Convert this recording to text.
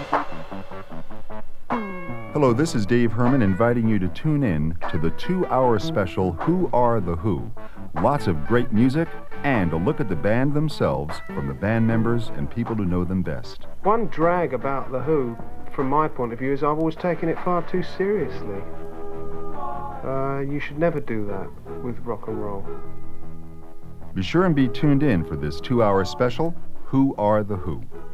Hello, this is Dave Herman inviting you to tune in to the 2-hour special Who Are the Who? Lots of great music and a look at the band themselves from the band members and people who know them best. One drag about The Who, from my point of view, is I've always taken it far too seriously. You should never do that with rock and roll. Be sure and be tuned in for this 2-hour special, Who Are the Who?